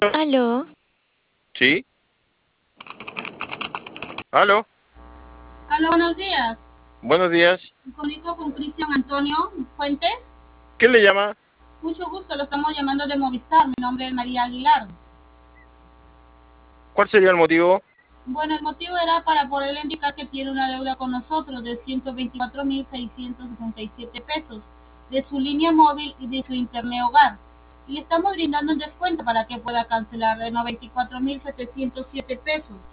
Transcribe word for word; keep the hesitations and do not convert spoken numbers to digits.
Aló, ¿Sí? ¿Aló? Hola, buenos días. Buenos días. Me comunico con Cristian Antonio Fuentes. ¿Qué le llama? Mucho gusto, lo estamos llamando de Movistar. Mi nombre es María Aguilar. ¿Cuál sería el motivo? Bueno, el motivo era para poderle indicar que tiene una deuda con nosotros de ciento veinticuatro mil seiscientos sesenta y siete pesos de su línea móvil y de su internet hogar. Y le estamos brindando un descuento para que pueda cancelar de noventa y cuatro mil setecientos siete pesos.